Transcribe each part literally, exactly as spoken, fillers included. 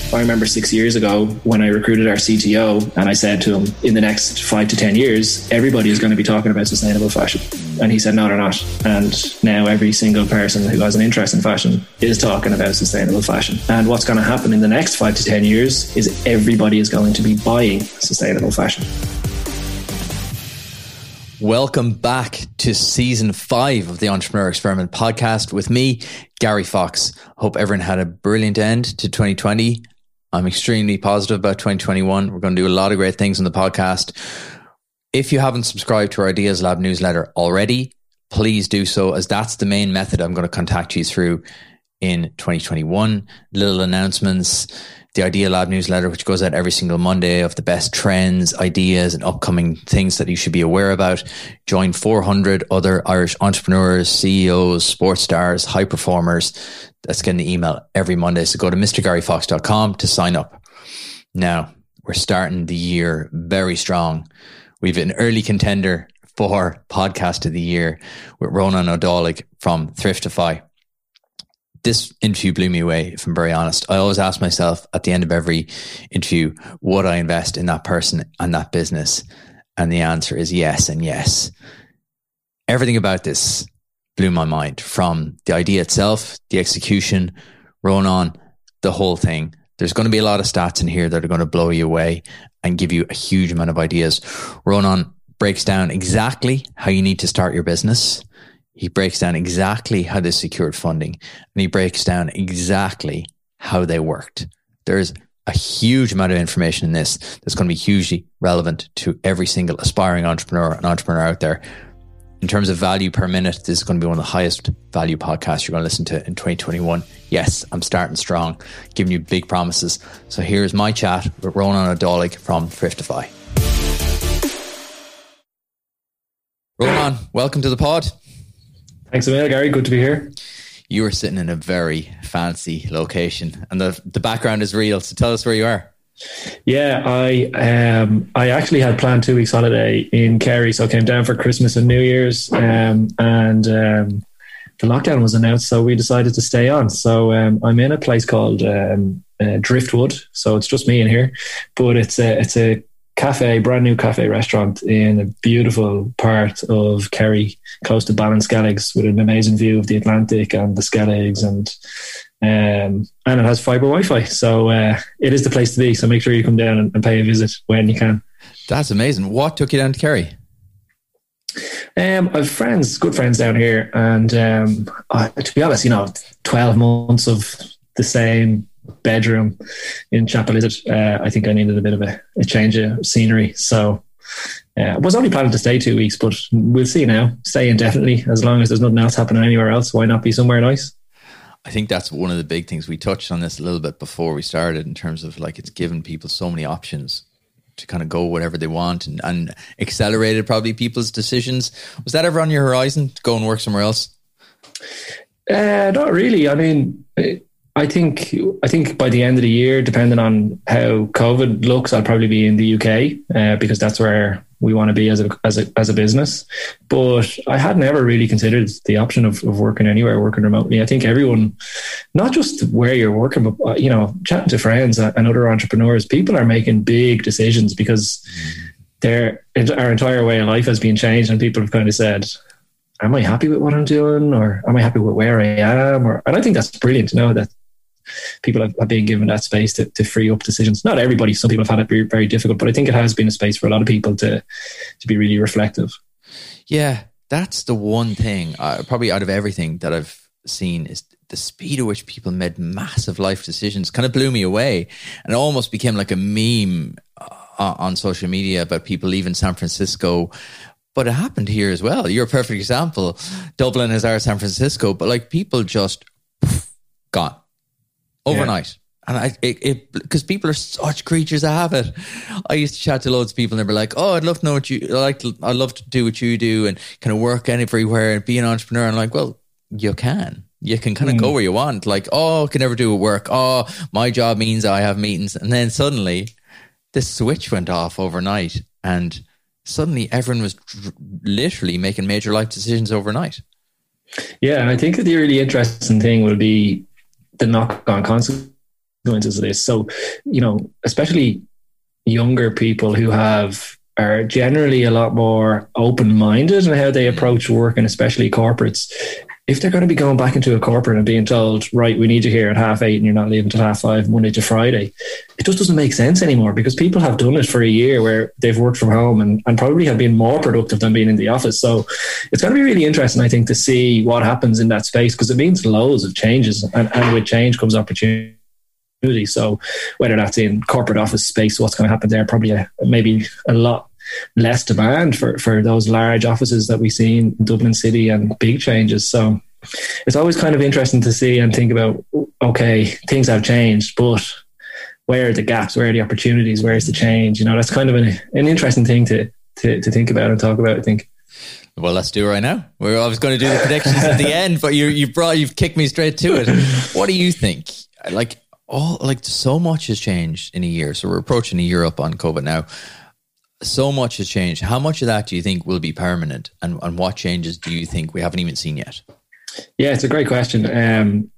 I remember six years ago when I recruited our C T O and I said to him, in the next five to ten years, everybody is going to be talking about sustainable fashion. And he said, no, they're not. And now every single person who has an interest in fashion is talking about sustainable fashion. And what's going to happen in the next five to ten years is everybody is going to be buying sustainable fashion. Welcome back to season five of the Entrepreneur Experiment podcast with me, Gary Fox. Hope everyone had a brilliant end to twenty twenty. I'm extremely positive about twenty twenty-one. We're going to do a lot of great things on the podcast. If you haven't subscribed to our Ideas Lab newsletter already, please do so, as that's the main method I'm going to contact you through in twenty twenty-one. Little announcements. The Idea Lab newsletter, which goes out every single Monday, of the best trends, ideas and upcoming things that you should be aware about. Join four hundred other Irish entrepreneurs, C E Os, sports stars, high performers. That's getting the email every Monday. So go to Mr Gary Fox dot com to sign up. Now, we're starting the year very strong. We've an early contender for podcast of the year with Ronan O'Dowlig from Thriftify. This interview blew me away, if I'm very honest. I always ask myself at the end of every interview, would I invest in that person and that business? And the answer is yes and yes. Everything about this blew my mind, from the idea itself, the execution, Ronan, the whole thing. There's going to be a lot of stats in here that are going to blow you away and give you a huge amount of ideas. Ronan breaks down exactly how you need to start your business. He breaks down exactly how they secured funding, and he breaks down exactly how they worked. There's a huge amount of information in this that's going to be hugely relevant to every single aspiring entrepreneur and entrepreneur out there. In terms of value per minute, this is going to be one of the highest value podcasts you're going to listen to in twenty twenty-one. Yes, I'm starting strong, giving you big promises. So here's my chat with Ronan O'Dowlig from Thriftify. Ronan, welcome to the pod. Thanks a million, Gary. Good to be here. You are sitting in a very fancy location, and the the background is real. So tell us where you are. Yeah, I um I actually had planned two weeks holiday in Kerry, so I came down for Christmas and New Year's, um, and um, the lockdown was announced, so we decided to stay on. So um, I'm in a place called um, uh, Driftwood, so it's just me in here, but it's a it's a cafe, brand new cafe restaurant in a beautiful part of Kerry, close to Ballinskelligs, with an amazing view of the Atlantic and the Skelligs, and um, and it has fibre Wi-Fi, so uh, it is the place to be. So make sure you come down and, and pay a visit when you can. That's amazing. What took you down to Kerry? Um, I have friends, good friends down here, and um, I, to be honest, you know, twelve months of the same bedroom in Chapelizod, uh, I think I needed a bit of a, a change of scenery. So uh, I was only planning to stay two weeks, but we'll see now. Stay indefinitely, as long as there's nothing else happening anywhere else. Why not be somewhere nice? I think that's one of the big things. We touched on this a little bit before we started, in terms of like, it's given people so many options to kind of go whatever they want, and, and accelerated probably people's decisions. Was that ever on your horizon, to go and work somewhere else? Uh, not really. I mean, it, I think I think by the end of the year, depending on how COVID looks, I'll probably be in the U K uh, because that's where we want to be as a as a as a business. But I had never really considered the option of, of working anywhere, working remotely. I think everyone, not just where you're working, but you know, chatting to friends and other entrepreneurs, people are making big decisions because their our entire way of life has been changed, and people have kind of said, "Am I happy with what I'm doing, or am I happy with where I am?" Or, and I think that's brilliant to know that people have, have been given that space to, to free up decisions. Not everybody, some people have had it be very difficult, but I think it has been a space for a lot of people to to be really reflective. Yeah, that's the one thing, uh, probably out of everything that I've seen, is the speed at which people made massive life decisions. Kind of blew me away, and it almost became like a meme uh, on social media about people leaving San Francisco. But it happened here as well. You're a perfect example. Dublin is our San Francisco, but like, people just poof, gone overnight. Yeah. And I, it, because people are such creatures of habit. I used to chat to loads of people, and they were like, "Oh, I'd love to know what you I like. To, I'd love to do what you do, and kind of work everywhere and be an entrepreneur." And I'm like, well, you can. You can kind of mm. go where you want. Like, oh, I can never do it work. Oh, my job means I have meetings, and then suddenly, this switch went off overnight, and suddenly everyone was dr- literally making major life decisions overnight. Yeah, and I think that the really interesting thing will be the knock-on consequences consequences of this. So, you know, especially younger people who have are generally a lot more open-minded in how they approach work, and especially corporates. If they're going to be going back into a corporate and being told, right, we need you here at half eight and you're not leaving till half five, Monday to Friday, it just doesn't make sense anymore, because people have done it for a year where they've worked from home and, and probably have been more productive than being in the office. So it's going to be really interesting, I think, to see what happens in that space, because it means loads of changes, and, and with change comes opportunity. So whether that's in corporate office space, what's going to happen there, probably a, maybe a lot less demand for, for those large offices that we see in Dublin City, and big changes. So it's always kind of interesting to see and think about, okay, things have changed, but where are the gaps? Where are the opportunities? Where is the change? You know, that's kind of an, an interesting thing to, to, to think about and talk about, I think. Well, let's do it right now. We're always going to do the predictions at the end, but you you brought you've kicked me straight to it. What do you think? Like, all like so much has changed in a year. So we're approaching a year up on COVID now. So much has changed. How much of that do you think will be permanent, and, and what changes do you think we haven't even seen yet? Yeah, it's a great question. Um,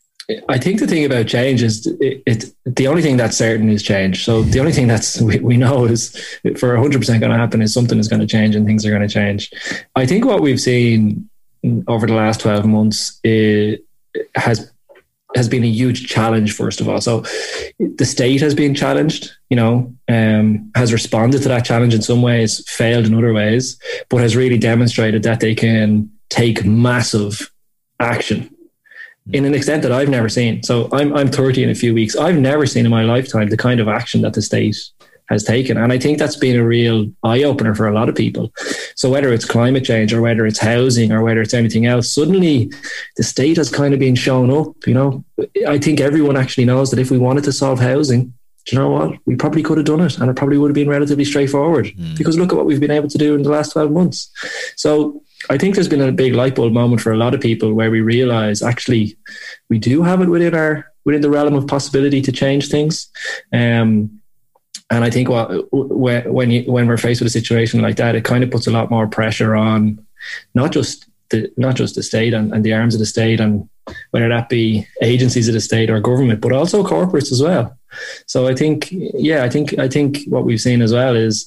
I think the thing about change is it, it, the only thing that's certain is change. So the only thing that's we, we know is for one hundred percent going to happen is something is going to change and things are going to change. I think what we've seen over the last twelve months is, has has been a huge challenge, first of all. So the state has been challenged, you know, um, has responded to that challenge in some ways, failed in other ways, but has really demonstrated that they can take massive action in an extent that I've never seen. So I'm I'm thirty in a few weeks. I've never seen in my lifetime the kind of action that the state has taken. And I think that's been a real eye-opener for a lot of people. So whether it's climate change or whether it's housing or whether it's anything else, suddenly the state has kind of been shown up. You know, I think everyone actually knows that if we wanted to solve housing, do you know what? We probably could have done it, and it probably would have been relatively straightforward mm. because look at what we've been able to do in the last twelve months. So I think there's been a big light bulb moment for a lot of people where we realize actually we do have it within our, within the realm of possibility to change things. Um, And I think what, when you, when we're faced with a situation like that, it kind of puts a lot more pressure on not just the not just the state and, and the arms of the state, and whether that be agencies of the state or government, but also corporates as well. So I think, yeah, I think I think what we've seen as well is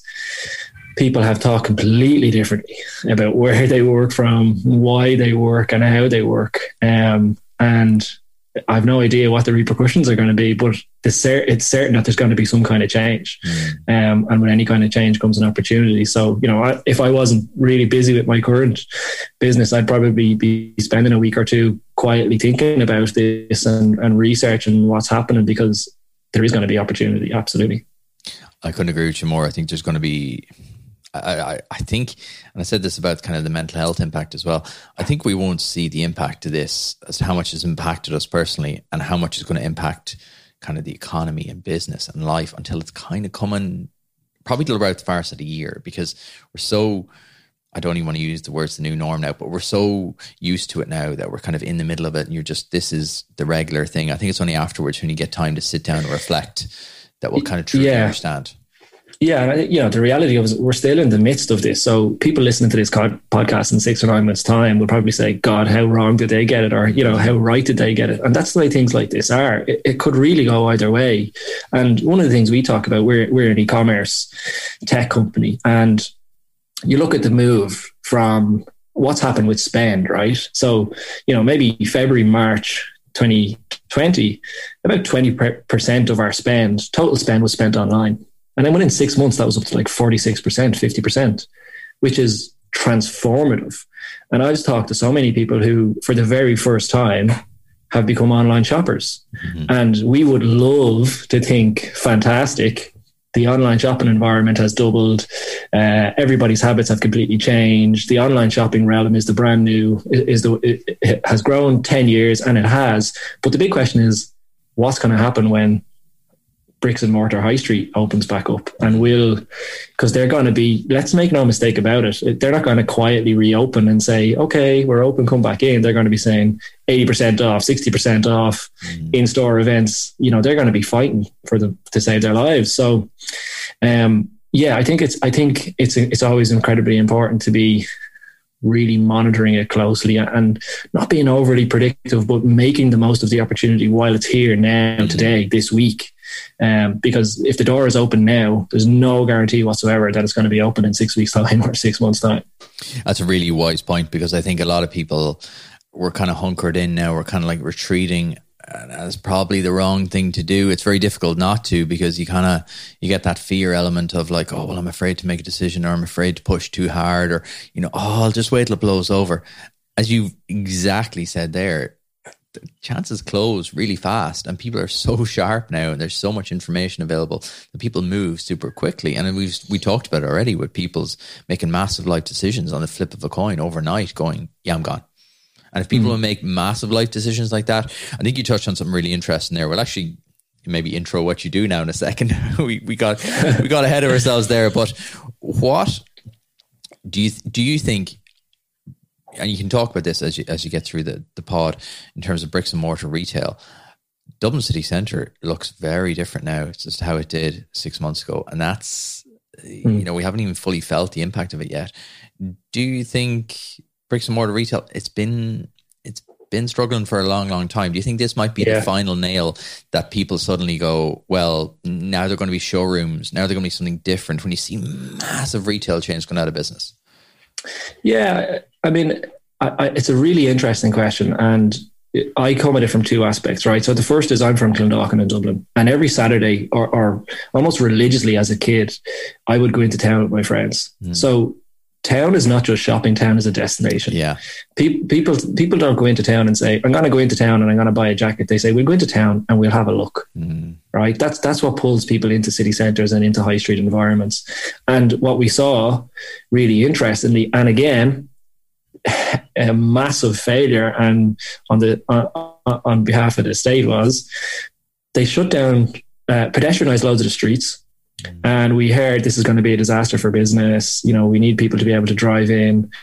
people have thought completely differently about where they work from, why they work, and how they work. Um, and I've no idea what the repercussions are going to be, but it's certain that there's going to be some kind of change. Mm. Um, and with any kind of change comes an opportunity. So, you know, I, if I wasn't really busy with my current business, I'd probably be spending a week or two quietly thinking about this and, and researching what's happening, because there is going to be opportunity. Absolutely. I couldn't agree with you more. I think there's going to be, I, I, I think, and I said this about kind of the mental health impact as well. I think we won't see the impact of this as to how much has impacted us personally and how much is going to impact kind of the economy and business and life until it's kind of coming probably till about the farce of the year, because we're so, I don't even want to use the words the new norm now, but we're so used to it now that we're kind of in the middle of it and you're just, this is the regular thing. I think it's only afterwards when you get time to sit down and reflect that we'll kind of truly yeah. understand. Yeah, you know, the reality of it is we're still in the midst of this. So people listening to this podcast in six or nine months' time will probably say, God, how wrong did they get it? Or, you know, how right did they get it? And that's the way things like this are. It, it could really go either way. And one of the things we talk about, we're, we're an e-commerce tech company. And you look at the move from what's happened with spend, right? So, you know, maybe February, March twenty twenty, about twenty percent of our spend, total spend was spent online. And then within six months, that was up to like forty-six percent, fifty percent, which is transformative. And I've talked to so many people who, for the very first time, have become online shoppers. Mm-hmm. And we would love to think, fantastic, the online shopping environment has doubled. Uh, everybody's habits have completely changed. The online shopping realm is the brand new, is the it, it has grown ten years, and it has. But the big question is, what's going to happen when bricks and mortar high street opens back up? And will, because they're going to be, let's make no mistake about it, they're not going to quietly reopen and say, okay, we're open, come back in. They're going to be saying eighty percent off, sixty percent off, mm. in-store events. You know, they're going to be fighting for them to save their lives. So, um, yeah, I think it's, I think it's, it's always incredibly important to be really monitoring it closely and not being overly predictive, but making the most of the opportunity while it's here now, today, this week. Um, because if the door is open now, there's no guarantee whatsoever that it's going to be open in six weeks' time or six months' time. That's a really wise point, because I think a lot of people were kind of hunkered in now. We're kind of like retreating. And that's probably the wrong thing to do. It's very difficult not to, because you kind of, you get that fear element of like, oh, well, I'm afraid to make a decision, or I'm afraid to push too hard, or, you know, oh, I'll just wait till it blows over. As you exactly said there, the chances close really fast, and people are so sharp now, and there's so much information available that people move super quickly. And we've, we talked about it already with people's making massive life decisions on the flip of a coin overnight, going, yeah, I'm gone. And if people mm. will make massive life decisions like that, I think you touched on something really interesting there. We'll actually maybe intro what you do now in a second. we we got we got ahead of ourselves there. But what do you do you think? And you can talk about this as you as you get through the the pod in terms of bricks and mortar retail. Dublin city centre looks very different now. It's just how it did six months ago, and that's mm. you know, we haven't even fully felt the impact of it yet. Do you think bricks and mortar retail, it's been it's been struggling for a long, long time? Do you think this might be yeah. the final nail that people suddenly go, well, now they're going to be showrooms, now they're going to be something different, when you see massive retail chains going out of business? Yeah, I mean, I, I, it's a really interesting question, and I come at it from two aspects, right? So the first is I'm from Clondalkin in Dublin, and every Saturday, or, or almost religiously as a kid, I would go into town with my friends. Mm. So town is not just shopping, town is a destination. Yeah. People, people, people don't go into town and say, I'm going to go into town and I'm going to buy a jacket. They say, we'll go into town and we'll have a look. Mm. Right. That's, that's what pulls people into city centres and into high street environments. And what we saw really interestingly, and again, a massive failure and on the, on, on behalf of the state, was they shut down, uh, pedestrianised loads of the streets. And we heard this is going to be a disaster for business. You know, we need people to be able to drive in.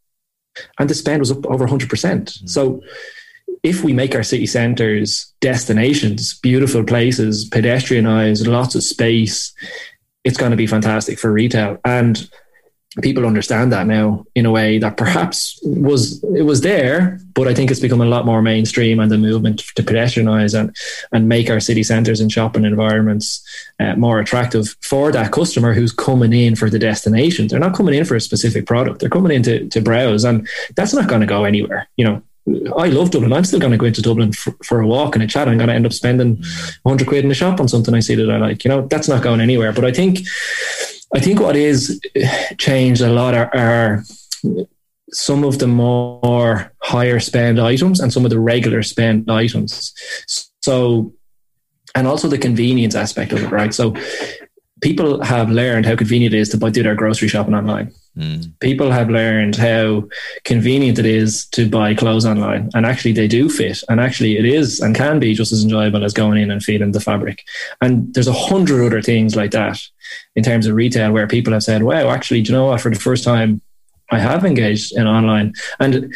And the spend was up over one hundred percent. Mm-hmm. So if we make our city centres destinations, beautiful places, pedestrianised, lots of space, it's going to be fantastic for retail. And people understand that now in a way that perhaps was it was there, but I think it's become a lot more mainstream, and the movement to pedestrianise and and make our city centres and shopping environments uh, more attractive for that customer who's coming in for the destination. They're not coming in for a specific product; they're coming in to, to browse, and that's not going to go anywhere. You know, I love Dublin. I'm still going to go into Dublin for, for a walk and a chat. I'm going to end up spending one hundred quid in the shop on something I see that I like. You know, that's not going anywhere. But I think. I think what is changed a lot are, are some of the more higher spend items and some of the regular spend items. So, and also the convenience aspect of it, right? So people have learned how convenient it is to buy, do their grocery shopping online. Mm. People have learned how convenient it is to buy clothes online, and actually they do fit, and actually it is and can be just as enjoyable as going in and feeling the fabric. And there's a hundred other things like that in terms of retail where people have said, wow, actually, do you know what, for the first time I have engaged in online. And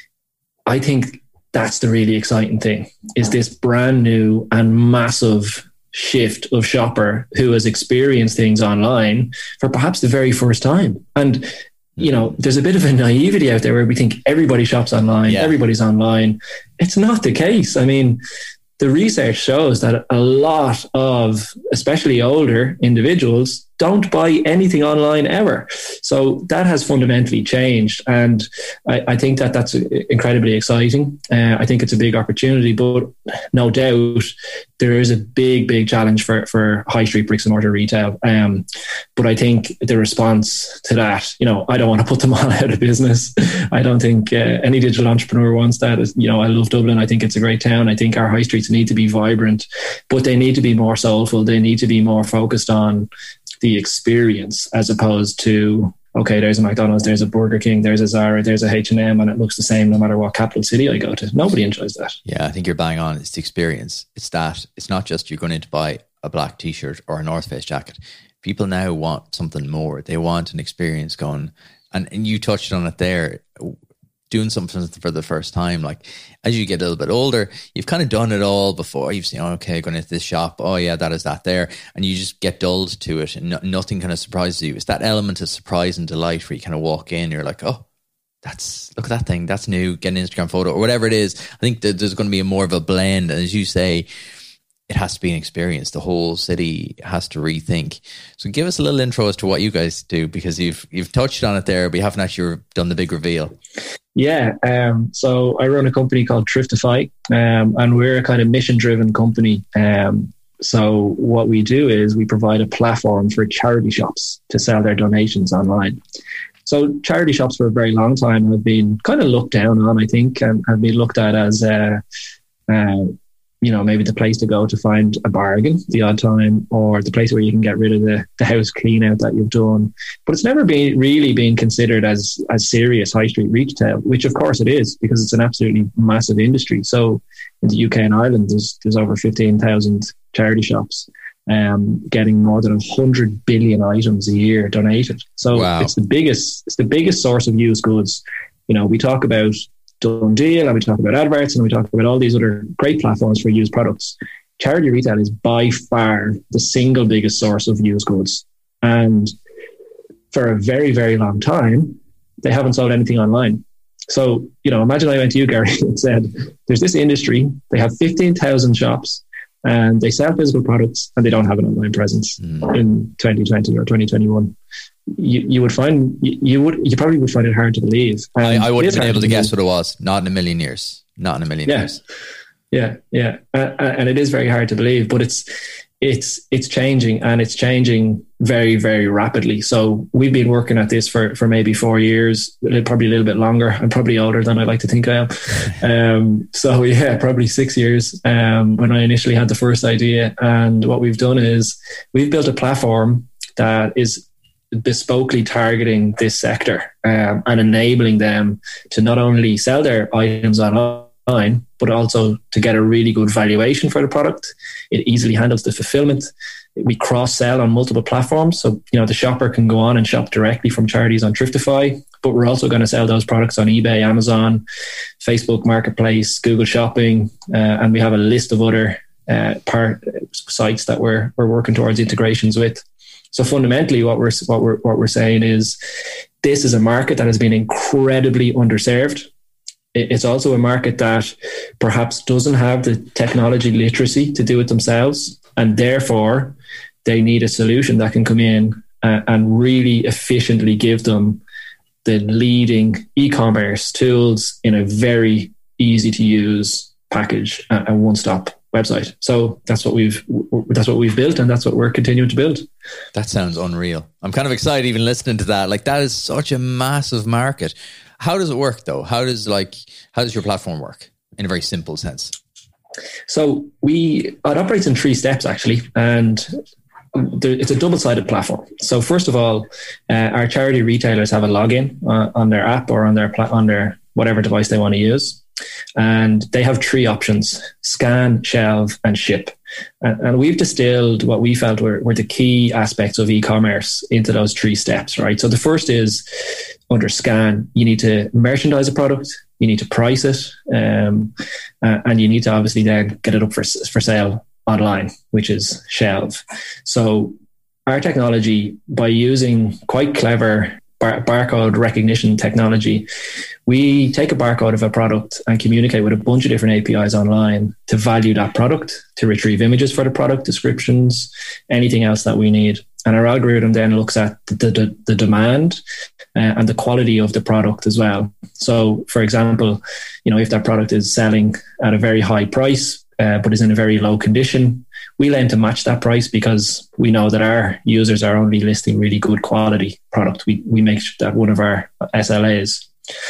I think that's the really exciting thing, is this brand new and massive shift of shopper who has experienced things online for perhaps the very first time. And, you know, there's a bit of a naivety out there where we think everybody shops online, yeah. everybody's online. It's not the case. I mean, the research shows that a lot of, especially older individuals, don't buy anything online ever. So that has fundamentally changed. And I, I think that that's incredibly exciting. Uh, I think it's a big opportunity, but no doubt there is a big, big challenge for, for high street bricks and mortar retail. Um, but I think the response to that, you know, I don't want to put them all out of business. I don't think uh, any digital entrepreneur wants that. You know, I love Dublin. I think it's a great town. I think our high streets need to be vibrant, but they need to be more soulful. They need to be more focused on the experience, as opposed to, okay, there's a McDonald's, there's a Burger King, there's a Zara, there's a H and M, and it looks the same no matter what capital city I go to. Nobody enjoys that. Yeah, I think you're bang on. It's the experience. It's that. It's not just you're going in to buy a black t-shirt or a North Face jacket. People now want something more. They want an experience going, and, and you touched on it there, doing something for the first time. Like, as you get a little bit older, you've kind of done it all before. You've seen, oh, okay, going into this shop, oh yeah, that is that there, and you just get dulled to it, and no, nothing kind of surprises you. It's that element of surprise and delight where you kind of walk in, you're like, oh, That's, look at that thing. That's new. Get an Instagram photo or whatever it is. I think that there's going to be a more of a blend. And as you say, it has to be an experience. The whole city has to rethink. So give us a little intro as to what you guys do, because you've you've touched on it there, but you haven't actually done the big reveal. Yeah. Um, so I run a company called Thriftify, um, and we're a kind of mission-driven company. Um, so what we do is we provide a platform for charity shops to sell their donations online. So charity shops for a very long time have been kind of looked down on, I think, and have been looked at as, uh, uh, you know, maybe the place to go to find a bargain the odd time, or the place where you can get rid of the, the house clean out that you've done. But it's never been really been considered as, as serious high street retail, which of course it is, because it's an absolutely massive industry. So in the U K and Ireland, there's, there's over fifteen thousand charity shops. Um, getting more than a hundred billion items a year donated. So wow. it's the biggest, it's the biggest source of used goods. You know, we talk about Done Deal, and we talk about adverts, and we talk about all these other great platforms for used products. Charity retail is by far the single biggest source of used goods. And for a very, very long time, they haven't sold anything online. So, you know, imagine I went to you, Gary, and said, there's this industry, they have fifteen thousand shops, and they sell physical products, and they don't have an online presence mm. in twenty twenty or twenty twenty-one. You, you would find you, you would you probably would find it hard to believe. I, I wouldn't have been able to guess what it was. Not in a million years. Not in a million yeah. years. Yeah, yeah, uh, and it is very hard to believe, but it's it's it's changing, and it's changing very, very rapidly. So we've been working at this for, for maybe four years, probably a little bit longer. I'm probably older than I like to think I am. Um, so yeah, probably six years um, when I initially had the first idea. And what we've done is we've built a platform that is bespokely targeting this sector um, and enabling them to not only sell their items online, but also to get a really good valuation for the product. It easily handles the fulfillment. We cross-sell on multiple platforms. So, you know, the shopper can go on and shop directly from charities on Thriftify, but we're also going to sell those products on eBay, Amazon, Facebook Marketplace, Google Shopping, uh, and we have a list of other uh, part sites that we're we're working towards integrations with. So fundamentally, what we're what we're what we're saying is this is a market that has been incredibly underserved. It's also a market that perhaps doesn't have the technology literacy to do it themselves, and therefore they need a solution that can come in uh, and really efficiently give them the leading e-commerce tools in a very easy to use package and one-stop website. So that's what we've that's what we've built, and that's what we're continuing to build. That sounds unreal. I'm kind of excited even listening to that. Like, that is such a massive market. How does it work though? How does like how does your platform work in a very simple sense? So we it operates in three steps actually, and it's a double-sided platform. So first of all, uh, our charity retailers have a login uh, on their app or on their pla- on their whatever device they want to use, and they have three options: scan, shelve, and ship. And, and we've distilled what we felt were, were the key aspects of e-commerce into those three steps, right? So the first is under scan, you need to merchandise a product, you need to price it, um, uh, and you need to obviously then get it up for for sale online, which is shelve. So our technology, by using quite clever bar- barcode recognition technology, we take a barcode of a product and communicate with a bunch of different A P Is online to value that product, to retrieve images for the product, descriptions, anything else that we need. And our algorithm then looks at the, the, the demand uh, and the quality of the product as well. So, for example, you know, if that product is selling at a very high price, uh, but is in a very low condition, we'll aim to match that price because we know that our users are only listing really good quality product. We we make that one of our S L As.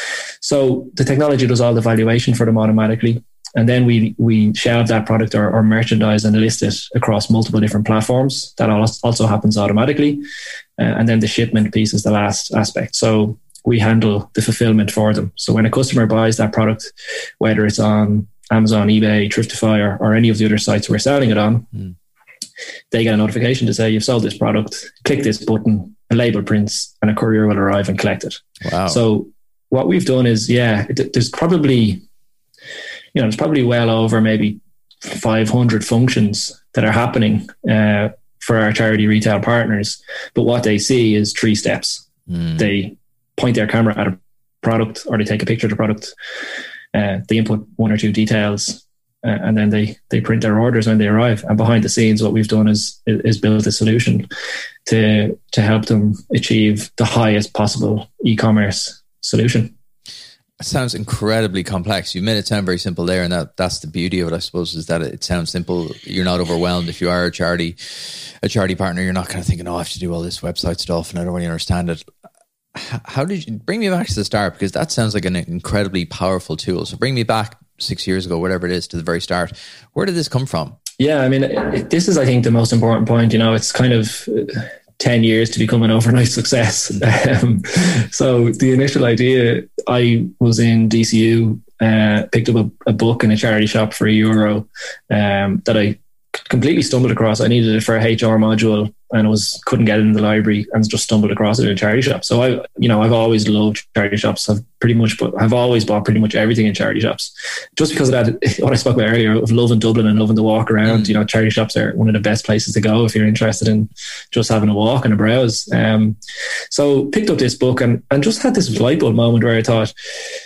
So the technology does all the valuation for them automatically. And then we we shelve that product or, or merchandise and list it across multiple different platforms. That also happens automatically. Uh, and then the shipment piece is the last aspect. So we handle the fulfillment for them. So when a customer buys that product, whether it's on Amazon, eBay, Thriftify, or, or any of the other sites we're selling it on, mm. they get a notification to say, you've sold this product, click this button, a label prints, and a courier will arrive and collect it. Wow. So what we've done is, yeah, there's probably... You know, there's probably well over maybe five hundred functions that are happening uh, for our charity retail partners. But what they see is three steps. Mm. They point their camera at a product, or they take a picture of the product. Uh, they input one or two details, uh, and then they they print their orders when they arrive. And behind the scenes, what we've done is is build a solution to to help them achieve the highest possible e-commerce solution. It sounds incredibly complex. You made it sound very simple there, and that that's the beauty of it, I suppose, is that it sounds simple. You're not overwhelmed. If you are a charity, a charity partner, you're not kind of thinking, "Oh, I have to do all this website stuff, and I don't really understand it." How did you bring me back to the start? Because that sounds like an incredibly powerful tool. So bring me back six years ago, whatever it is, to the very start. Where did this come from? Yeah, I mean, it, this is, I think, the most important point. You know, it's kind of ten years to become an overnight success. Um, so the initial idea, I was in D C U, uh, picked up a, a book in a charity shop for a euro um, that I completely stumbled across. I needed it for a H R module, and I was couldn't get it in the library, and just stumbled across it in a charity shop. So I, you know, I've always loved charity shops. I've pretty much, but I've always bought pretty much everything in charity shops, just because of that. What I spoke about earlier of loving Dublin and loving the walk around. Mm. You know, charity shops are one of the best places to go if you're interested in just having a walk and a browse. Um, so picked up this book and and just had this light bulb moment where I thought,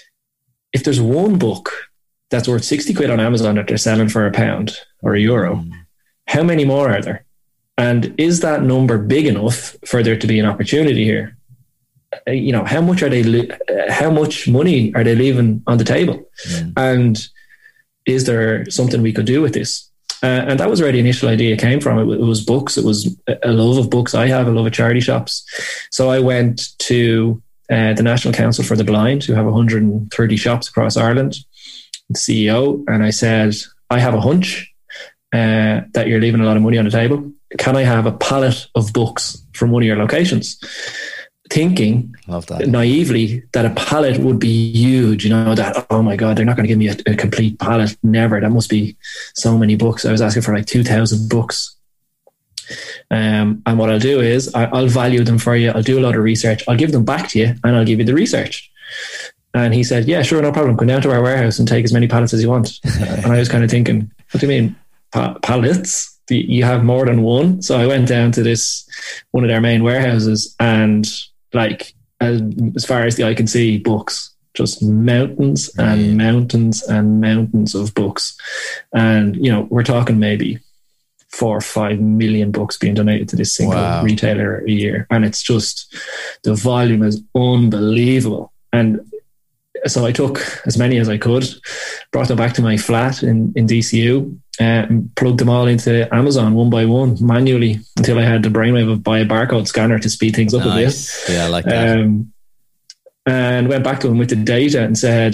if there's one book that's worth sixty quid on Amazon that they're selling for a pound or a euro, mm. how many more are there? And is that number big enough for there to be an opportunity here? You know, how much are they, how much money are they leaving on the table? Mm. And is there something we could do with this? Uh, and that was where the initial idea came from. It, it was books. It was a love of books. I have a love of charity shops. So I went to uh, the National Council for the Blind, who have one hundred thirty shops across Ireland, the C E O. And I said, I have a hunch uh, that you're leaving a lot of money on the table. Can I have a pallet of books from one of your locations? Thinking Love that. naively that a pallet would be huge, you know, that, oh my God, they're not going to give me a, a complete pallet. Never. That must be so many books. I was asking for like two thousand books. Um, and what I'll do is I, I'll value them for you. I'll do a lot of research. I'll give them back to you, and I'll give you the research. And he said, yeah, sure, no problem. Come down to our warehouse and take as many pallets as you want. And I was kind of thinking, what do you mean pa- pallets? You have more than one? So I went down to this, one of their main warehouses, and like, as, as far as the eye can see, books, just mountains and mm. mountains and mountains of books. And, you know, we're talking maybe four or five million books being donated to this single wow. retailer a year. And it's just, the volume is unbelievable. And so I took as many as I could, brought them back to my flat in, in D C U, uh, and plugged them all into Amazon one by one manually until I had the brainwave of buy a barcode scanner to speed things up nice. a bit. Yeah, I like that. Um, and went back to them with the data and said,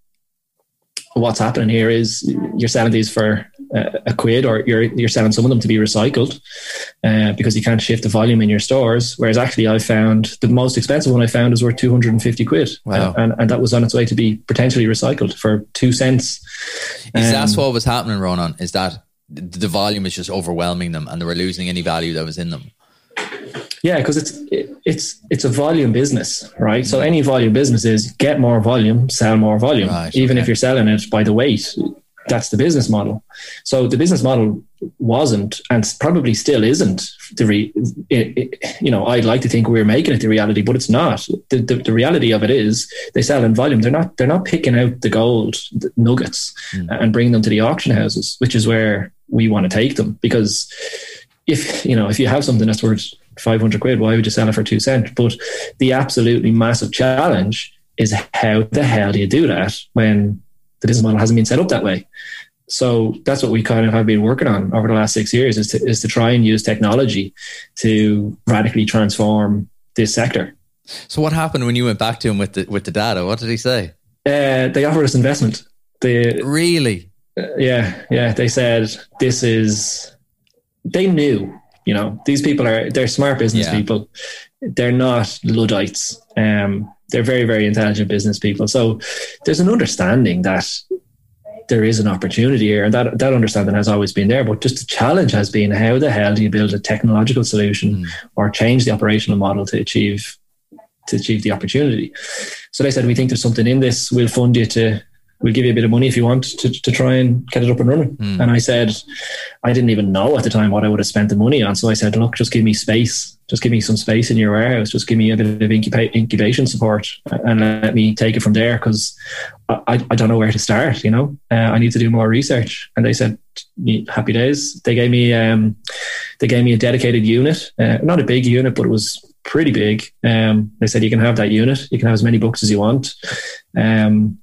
what's happening here is you're selling these for uh, a quid, or you're you're selling some of them to be recycled uh, because you can't shift the volume in your stores. Whereas actually I found the most expensive one I found was worth two hundred fifty quid. Wow. And, and that was on its way to be potentially recycled for two cents. Is um, that what was happening, Ronan? Is that the volume is just overwhelming them and they were losing any value that was in them? Yeah, because it's it, it's it's a volume business, right? So any volume business is get more volume, sell more volume. Right, even okay. if you're selling it by the weight, that's the business model. So the business model wasn't, and probably still isn't, the re, it, it, you know, I'd like to think we're making it the reality, but it's not. The, the, the reality of it is they sell in volume. They're not they're not picking out the gold the nuggets mm. and bringing them to the auction houses, which is where we want to take them. Because if you know if you have something that's worth five hundred quid, why would you sell it for two cents? But the absolutely massive challenge is how the hell do you do that when the business model hasn't been set up that way? So that's what we kind of have been working on over the last six years is to, is to try and use technology to radically transform this sector. So what happened when you went back to him with the, with the data? What did he say? Uh, they offered us investment. They, really? Uh, yeah. Yeah. They said, this is, they knew, you know, these people are, they're smart business yeah. people. They're not Luddites. Um, they're very, very intelligent business people. So there's an understanding that there is an opportunity here, and that, that understanding has always been there. But just the challenge has been, how the hell do you build a technological solution mm. or change the operational model to achieve to achieve the opportunity? So they said, we think there's something in this. We'll fund you to we'll give you a bit of money if you want to, to try and get it up and running. Mm. And I said, I didn't even know at the time what I would have spent the money on. So I said, look, just give me space. Just give me some space in your warehouse. Just give me a bit of incuba- incubation support and let me take it from there, because I, I don't know where to start, you know. Uh, I need to do more research. And they said, happy days. They gave me um, they gave me a dedicated unit. Uh, not a big unit, but it was pretty big. Um, they said, you can have that unit. You can have as many books as you want. Um,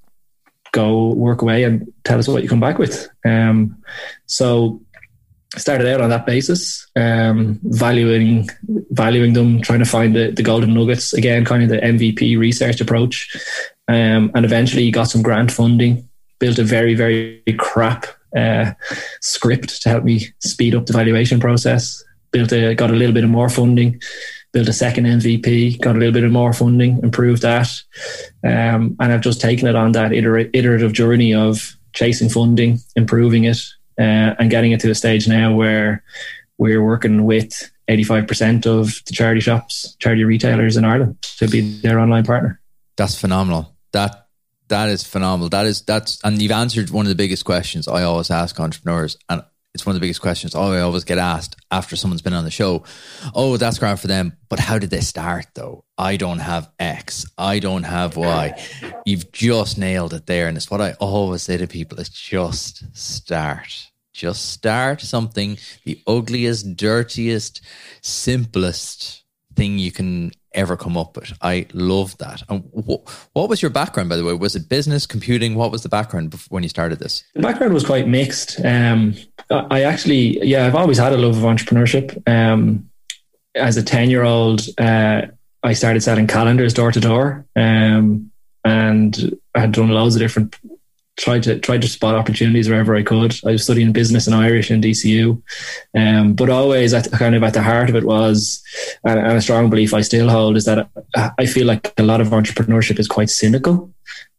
go work away and tell us what you come back with. Um, so I started out on that basis, um, valuing valuing them, trying to find the, the golden nuggets, again, kind of the M V P research approach. Um, and eventually got some grant funding, built a very, very crap uh, script to help me speed up the valuation process, built a, got a little bit of more funding, built a second M V P, got a little bit of more funding, improved that. Um, and I've just taken it on that iter- iterative journey of chasing funding, improving it, uh, and getting it to a stage now where we're working with eighty-five percent of the charity shops, charity retailers in Ireland to be their online partner. That's phenomenal. That that is phenomenal. That is that's and you've answered one of the biggest questions I always ask entrepreneurs, and it's one of the biggest questions I always get asked after someone's been on the show. Oh, that's great for them, but how did they start though? I don't have X. I don't have Y. You've just nailed it there, and it's what I always say to people: is just start. Just start something. The ugliest, dirtiest, simplest thing you can ever come up with. I love that. And wh- what was your background, by the way? Was it business, computing? What was the background before, when you started this? The background was quite mixed. Um, I actually, yeah, I've always had a love of entrepreneurship. Um, as a ten-year-old, uh, I started selling calendars door to door, um, and I had done loads of different. Tried to tried to spot opportunities wherever I could. I was studying business and Irish in D C U, um, but always at kind of at the heart of it was, and, and a strong belief I still hold, is that I feel like a lot of entrepreneurship is quite cynical,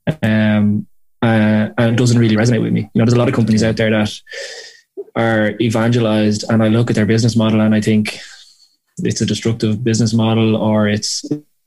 um, uh, and it doesn't really resonate with me. You know, there's a lot of companies out there that are evangelized, and I look at their business model and I think it's a destructive business model, or it's.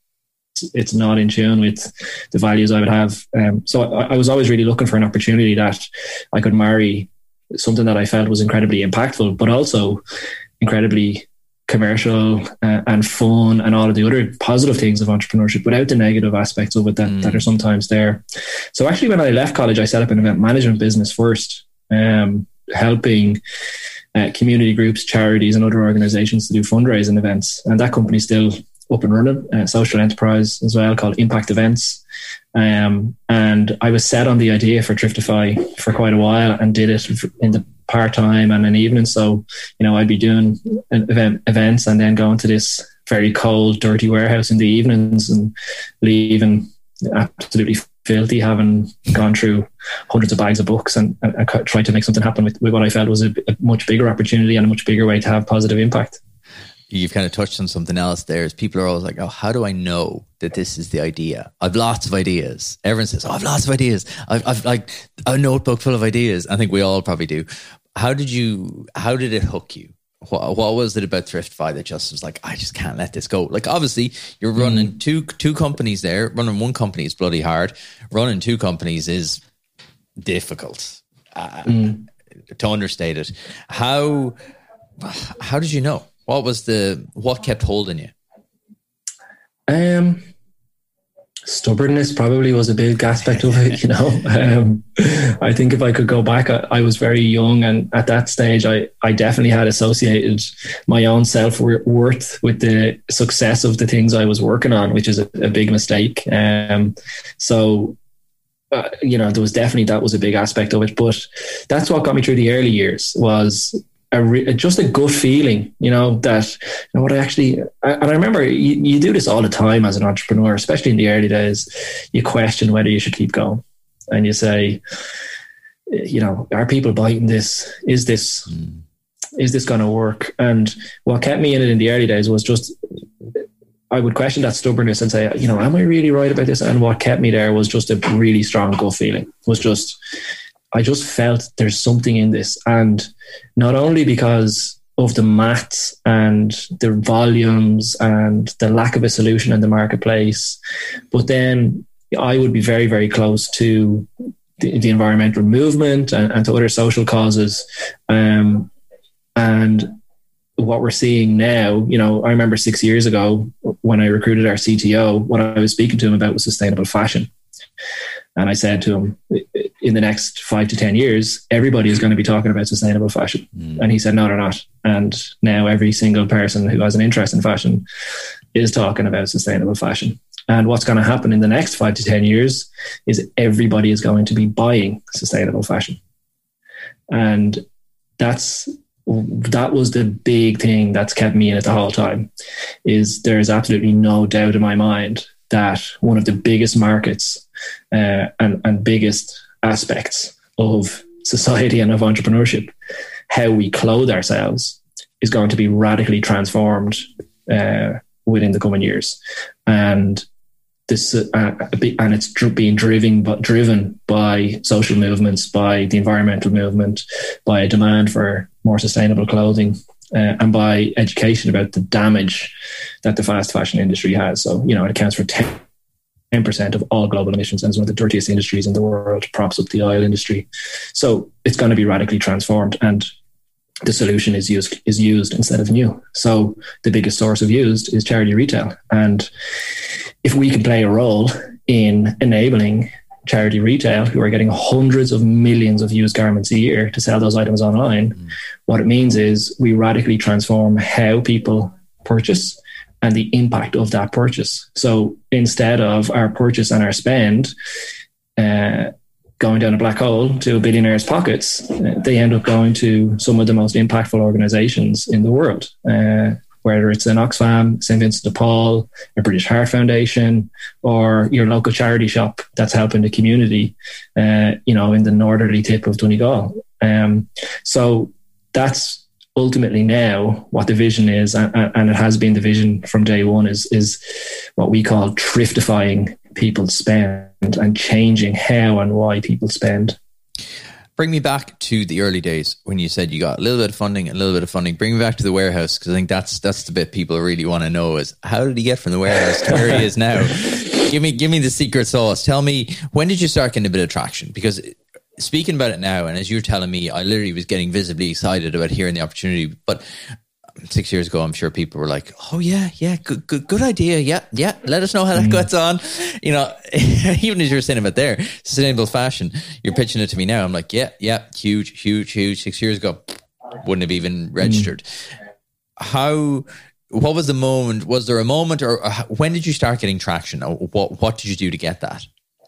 it's not in tune with the values I would have. Um, so I, I was always really looking for an opportunity that I could marry something that I felt was incredibly impactful, but also incredibly commercial uh, and fun and all of the other positive things of entrepreneurship without the negative aspects of it that, mm. that are sometimes there. So actually when I left college, I set up an event management business first, um, helping uh, community groups, charities and other organizations to do fundraising events. And that company still up and running, a social enterprise as well called Impact Events. Um, and I was set on the idea for Thriftify for quite a while and did it in the part-time and in evenings. So, you know, I'd be doing event, events and then going to this very cold, dirty warehouse in the evenings and leaving absolutely filthy, having gone through hundreds of bags of books and, and, and tried to make something happen with, with what I felt was a, a much bigger opportunity and a much bigger way to have positive impact. You've kind of touched on something else there. Is people are always like, oh, how do I know that this is the idea? I've lots of ideas. Everyone says, oh, I've lots of ideas. I've, I've like a notebook full of ideas. I think we all probably do. How did you, how did it hook you? What, what was it about Thriftify that just was like, I just can't let this go? Like, obviously you're running mm. two, two companies there. Running one company is bloody hard. Running two companies is difficult, uh, mm. to understate it. How, how did you know? What was the, what kept holding you? Um, stubbornness probably was a big aspect of it, you know. Um, I think if I could go back, I, I was very young, and at that stage, I, I definitely had associated my own self-worth with the success of the things I was working on, which is a, a big mistake. Um, so, uh, you know, there was definitely, that was a big aspect of it. But that's what got me through the early years was A re- just a good feeling, you know, that, you know, what I actually, and I remember you, you do this all the time as an entrepreneur, especially in the early days, you question whether you should keep going and you say, you know, are people biting this? Is this, mm. is this going to work? And what kept me in it in the early days was just, I would question that stubbornness and say, you know, am I really right about this? And what kept me there was just a really strong gut feeling. It was just, I just felt there's something in this. And not only because of the maths and the volumes and the lack of a solution in the marketplace, but then I would be very, very close to the, the environmental movement and, and to other social causes. Um, and what we're seeing now, you know, I remember six years ago when I recruited our C T O, what I was speaking to him about was sustainable fashion. And I said to him, in the next five to ten years, everybody is going to be talking about sustainable fashion. Mm. And he said, no, they're not. And now every single person who has an interest in fashion is talking about sustainable fashion. And what's going to happen in the next five to ten years is everybody is going to be buying sustainable fashion. And that's, that was the big thing that's kept me in it the whole time, is there is absolutely no doubt in my mind that one of the biggest markets uh, and, and biggest aspects of society and of entrepreneurship, how we clothe ourselves, is going to be radically transformed uh, within the coming years. And this, uh, and it's being driven, but driven by social movements, by the environmental movement, by a demand for more sustainable clothing, uh, and by education about the damage that the fast fashion industry has. So, you know, it accounts for ten percent of all global emissions and is one of the dirtiest industries in the world, props up the oil industry. So it's going to be radically transformed, and the solution is used is used instead of new. So the biggest source of used is charity retail. And if we can play a role in enabling charity retail, who are getting hundreds of millions of used garments a year to sell those items online, mm. what it means is we radically transform how people purchase and the impact of that purchase. So instead of our purchase and our spend uh, going down a black hole to a billionaire's pockets, uh, they end up going to some of the most impactful organizations in the world, uh, whether it's an Oxfam, Saint Vincent de Paul, a British Heart Foundation, or your local charity shop that's helping the community, uh, you know, in the northerly tip of Donegal. Um, so that's ultimately now what the vision is, and, and it has been the vision from day one, is, is what we call thriftifying people's spend and changing how and why people spend. Bring me back to the early days when you said you got a little bit of funding, a little bit of funding. Bring me back to the warehouse, because I think that's that's the bit people really want to know, is how did he get from the warehouse to where he is now? Give me give me the secret sauce. Tell me, when did you start getting a bit of traction? Because speaking about it now, and as you were telling me, I literally was getting visibly excited about hearing the opportunity. But six years ago, I'm sure people were like, oh yeah, yeah, good, good, good idea. Yeah, yeah. Let us know how that mm. gets on. You know, even as you were saying about there, sustainable fashion, you're pitching it to me now. I'm like, yeah, yeah, huge, huge, huge. Six years ago, wouldn't have even registered. Mm. How, what was the moment? Was there a moment, or when did you start getting traction? Or what, what did you do to get that?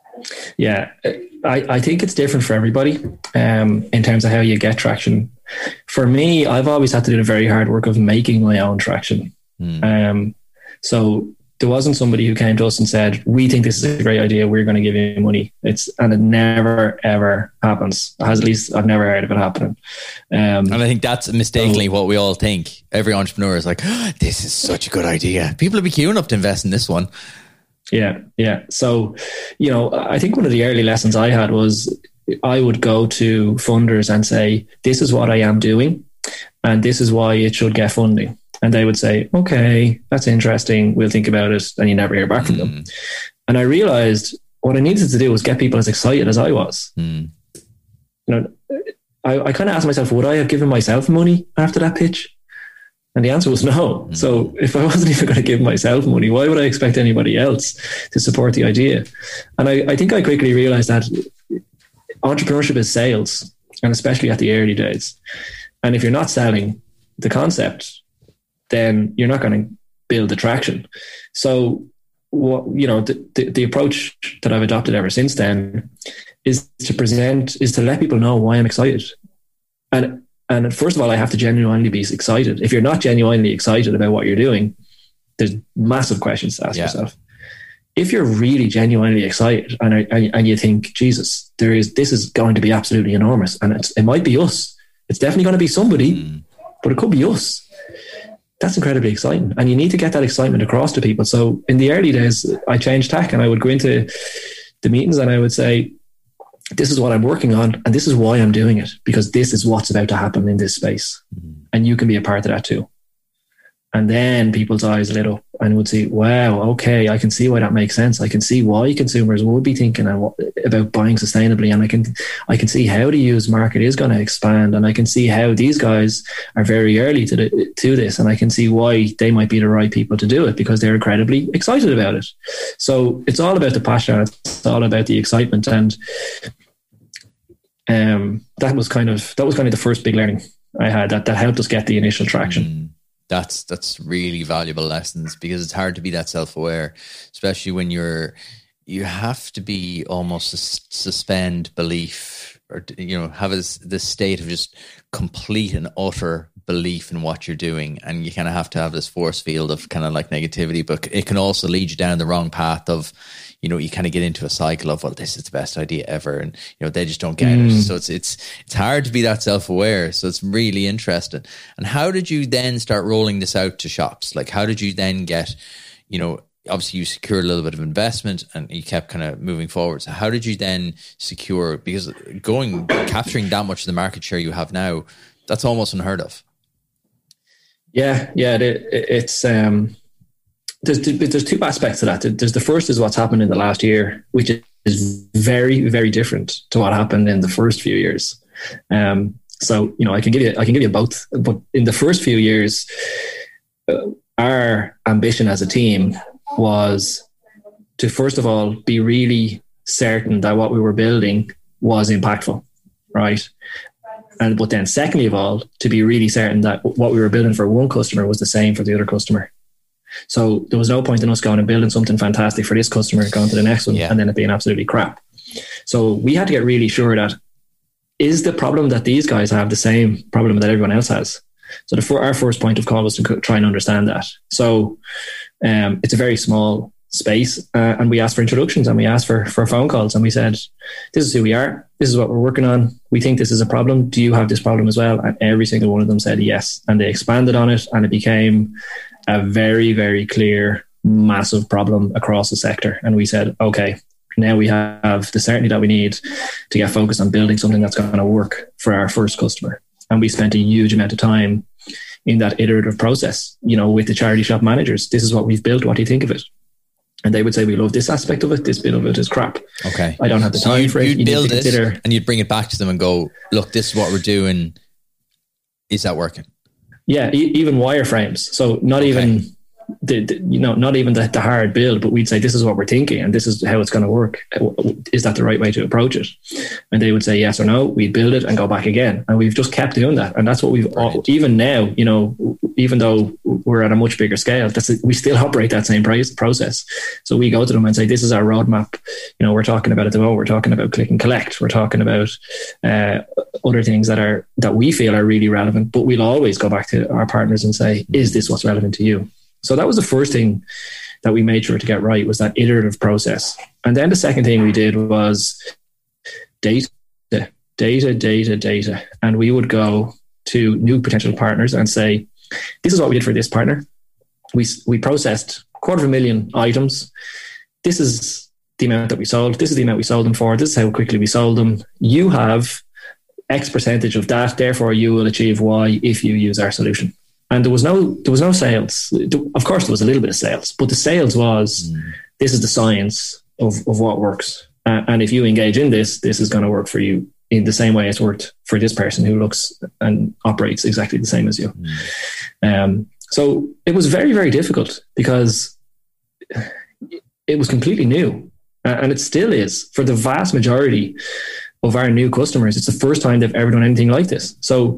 Yeah, I, I think it's different for everybody um, in terms of how you get traction. For me, I've always had to do the very hard work of making my own traction. Mm. Um, so there wasn't somebody who came to us and said, we think this is a great idea, we're going to give you money. It's and it never, ever happens. At least I've never heard of it happening. Um, and I think that's mistakenly so, what we all think. Every entrepreneur is like, oh, this is such a good idea. People will be queuing up to invest in this one. Yeah, yeah. So, you know, I think one of the early lessons I had was I would go to funders and say, this is what I am doing, and this is why it should get funding. And they would say, okay, that's interesting, we'll think about it. And you never hear back from mm. them. And I realized what I needed to do was get people as excited as I was. Mm. You know, I, I kind of asked myself, would I have given myself money after that pitch? And the answer was no. Mm. So if I wasn't even going to give myself money, why would I expect anybody else to support the idea? And I, I think I quickly realized that entrepreneurship is sales, and especially at the early days. And if you're not selling the concept, then you're not going to build the traction. So, what, you know, the, the, the approach that I've adopted ever since then is to present, is to let people know why I'm excited. And And first of all, I have to genuinely be excited. If you're not genuinely excited about what you're doing, there's massive questions to ask yeah. yourself. If you're really genuinely excited and and you think, Jesus, there is this is going to be absolutely enormous, and it's, it might be us. It's definitely going to be somebody, mm. but it could be us. That's incredibly exciting, and you need to get that excitement across to people. So in the early days, I changed tack, and I would go into the meetings and I would say, this is what I'm working on, and this is why I'm doing it, because this is what's about to happen in this space. Mm. And you can be a part of that too. And then people's eyes lit up and would see, wow, okay, I can see why that makes sense. I can see why consumers would be thinking about buying sustainably. And I can, I can see how the used market is going to expand. And I can see how these guys are very early to the, to this. And I can see why they might be the right people to do it because they're incredibly excited about it. So it's all about the passion. It's all about the excitement. And um, that was kind of, that was kind of the first big learning I had that, that helped us get the initial traction. Mm. That's that's really valuable lessons because it's hard to be that self-aware, especially when you're you have to be almost sus- suspend belief or you know have this this state of just complete and utter belief in what you're doing, and you kind of have to have this force field of kind of like negativity, but it can also lead you down the wrong path of you know you kind of get into a cycle of well this is the best idea ever and you know they just don't get mm. it, so it's it's it's hard to be that self-aware. So it's really interesting. And how did you then start rolling this out to shops? Like how did you then get, you know obviously you secured a little bit of investment and you kept kind of moving forward, so how did you then secure, because going capturing that much of the market share you have now, that's almost unheard of. Yeah yeah it, it's um There's, there's two aspects to that. There's the first is what's happened in the last year, which is very, very different to what happened in the first few years. Um, so, you know, I can give you, I can give you both, but in the first few years, uh, our ambition as a team was to, first of all, be really certain that what we were building was impactful, right? And, but then secondly of all, to be really certain that what we were building for one customer was the same for the other customer. So there was no point in us going and building something fantastic for this customer, going to the next one, yeah. and then it being absolutely crap. So we had to get really sure that is the problem that these guys have the same problem that everyone else has. So the, our first point of call was to try and understand that. So um, it's a very small space, uh, and we asked for introductions and we asked for, for phone calls, and we said, this is who we are. This is what we're working on. We think this is a problem. Do you have this problem as well? And every single one of them said yes. And they expanded on it, and it became a very, very clear, massive problem across the sector. And we said, okay, now we have the certainty that we need to get focused on building something that's going to work for our first customer. And we spent a huge amount of time in that iterative process, you know, with the charity shop managers. This is what we've built. What do you think of it? And they would say, we love this aspect of it. This bit of it is crap. Okay. I don't have the so time you'd, for it. You'd you build need to it and you'd bring it back to them and go, look, this is what we're doing. Is that working? Yeah, e- even wireframes. So not okay. even the, the you know not even the, the hard build, but we'd say this is what we're thinking and this is how it's going to work. Is that the right way to approach it? And they would say yes or no. We'd build it and go back again, and we've just kept doing that. And that's what we've all, even now. You know, even though we're at a much bigger scale, that's a, we still operate that same process. So we go to them and say, this is our roadmap. You know, we're talking about it at the moment. We're talking about click and collect. We're talking about uh, other things that are that we feel are really relevant. But we'll always go back to our partners and say, is this what's relevant to you? So that was the first thing that we made sure to get right, was that iterative process. And then the second thing we did was data, data, data, data. And we would go to new potential partners and say, this is what we did for this partner. We we processed a quarter of a million items. This is the amount that we sold. This is the amount we sold them for. This is how quickly we sold them. You have X percentage of that. Therefore, you will achieve Y if you use our solution. And there was no there was no sales. Of course, there was a little bit of sales, but the sales was mm. this is the science of, of what works. Uh, and if you engage in this, this is going to work for you in the same way it's worked for this person who looks and operates exactly the same as you. Mm. Um, so it was very, very difficult because it was completely new. Uh, and it still is for the vast majority of our new customers. It's the first time they've ever done anything like this. So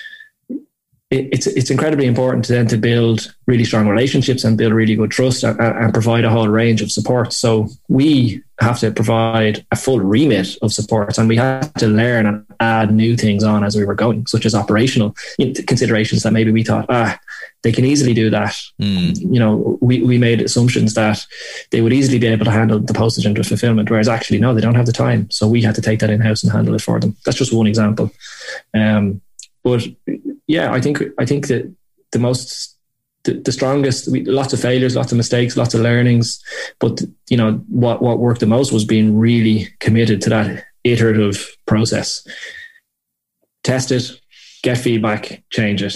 it's it's incredibly important to then to build really strong relationships and build really good trust and, and provide a whole range of support. So we have to provide a full remit of support, and we have to learn and add new things on as we were going, such as operational considerations that maybe we thought, ah, they can easily do that. Mm. You know, we, we made assumptions that they would easily be able to handle the postage and the fulfillment, whereas actually, no, they don't have the time. So we had to take that in-house and handle it for them. That's just one example. Um, but yeah, I think I think that the most, the, the strongest, we, lots of failures, lots of mistakes, lots of learnings. But you know what what worked the most was being really committed to that iterative process. Test it, get feedback, change it,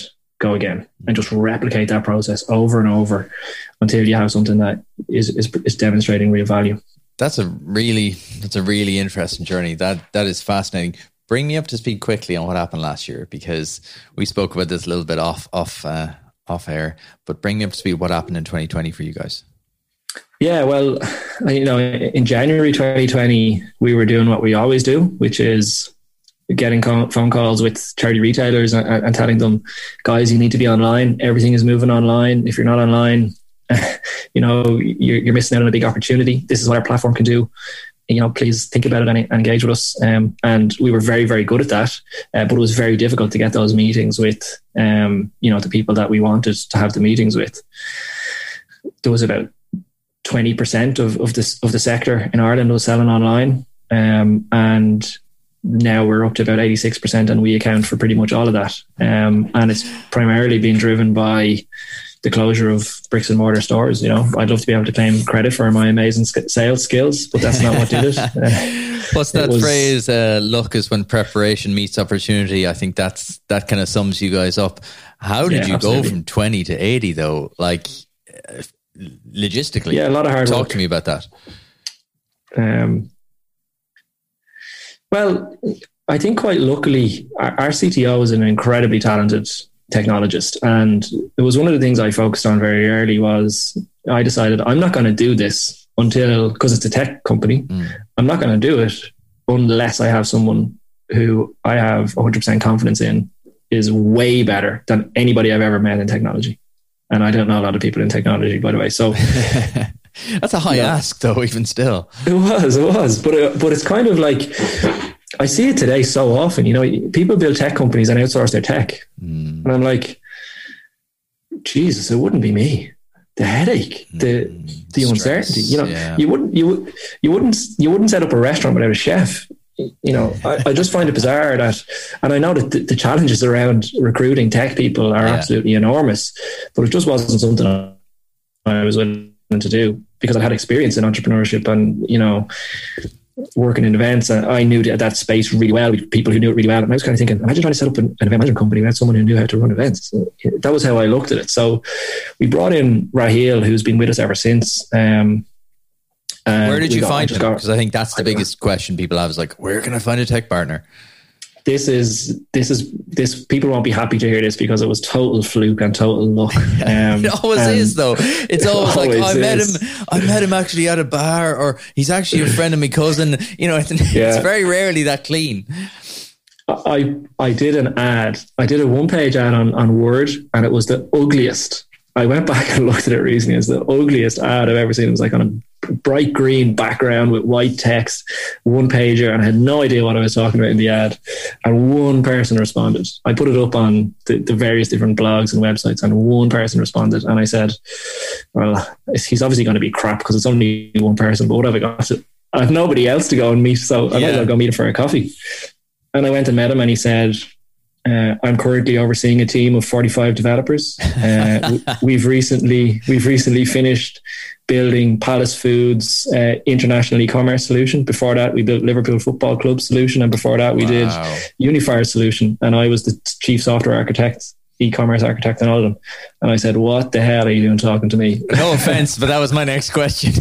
go again, and just replicate that process over and over until you have something that is, is, is demonstrating real value. That's a really, that's a really interesting journey. That, that is fascinating. Bring me up to speed quickly on what happened last year, because we spoke about this a little bit off, off, uh, off air, but bring me up to speed what happened in twenty twenty for you guys. Yeah, well, you know, in January twenty twenty, we were doing what we always do, which is getting phone calls with charity retailers and, and telling them, guys, you need to be online. Everything is moving online. If you're not online, you know, you're, you're missing out on a big opportunity. This is what our platform can do. You know, please think about it and, and engage with us. Um, and we were very, very good at that. Uh, but it was very difficult to get those meetings with, um, you know, the people that we wanted to have the meetings with. There was about twenty percent of, of this, of the sector in Ireland was selling online. Um, and now we're up to about eighty-six percent, and we account for pretty much all of that. Um, and it's primarily been driven by the closure of bricks and mortar stores. You know, I'd love to be able to claim credit for my amazing sales skills, but that's not what did it. Uh, What's that was, phrase? Uh, luck is when preparation meets opportunity. I think that's, that kind of sums you guys up. How did yeah, you absolutely. go from twenty to eighty though? Like uh, logistically? Yeah, a lot of hard Talk work. to me about that. Um, Well, I think quite luckily, our, our C T O is an incredibly talented technologist. And it was one of the things I focused on very early was I decided I'm not going to do this until, because it's a tech company, mm. I'm not going to do it unless I have someone who I have one hundred percent confidence in is way better than anybody I've ever met in technology. And I don't know a lot of people in technology, by the way. So that's a high yeah. ask though, even still. It was, it was. But, it, but it's kind of like, I see it today so often, you know, people build tech companies and outsource their tech. Mm. And I'm like, Jesus, it wouldn't be me. The headache, the, mm. the Stress, uncertainty, you know, yeah. you wouldn't, you, you wouldn't, you wouldn't set up a restaurant without a chef. You know, I, I just find it bizarre that, and I know that the, the challenges around recruiting tech people are yeah. absolutely enormous, but it just wasn't something I was willing to do because I had experience in entrepreneurship and, you know, working in events. And I knew that, that space really well with people who knew it really well. And I was kind of thinking, imagine trying to set up an, an event management company without someone who knew how to run events. So that was how I looked at it. So we brought in Raheel, who's been with us ever since. Um, Where did you got, find him? Because I think that's the biggest question people have is like, where can I find a tech partner? This is, this is, this, people won't be happy to hear this because it was total fluke and total luck. Um, it always is though. It's always, always like, I met is. him, I met him actually at a bar, or he's actually a friend of my cousin. You know, it's, yeah. it's very rarely that clean. I, I did an ad. I did a one page ad on, on Word, and it was the ugliest. I went back and looked at it recently. It's the ugliest ad I've ever seen. It was like on a bright green background with white text, one pager, and I had no idea what I was talking about in the ad. And one person responded. I put it up on the, the various different blogs and websites, and one person responded. And I said, well, he's obviously going to be crap because it's only one person, but what have I got? To, I have nobody else to go and meet, so I yeah. might as well go meet him for a coffee. And I went and met him, and he said, Uh, I'm currently overseeing a team of forty-five developers. Uh, we've recently we've recently finished building Palace Foods uh, international e-commerce solution. Before that, we built Liverpool Football Club solution, and before that, we wow. did Unifier solution. And I was the chief software architect, e-commerce architect, and all of them. And I said, "What the hell are you doing talking to me?" No offense, but that was my next question.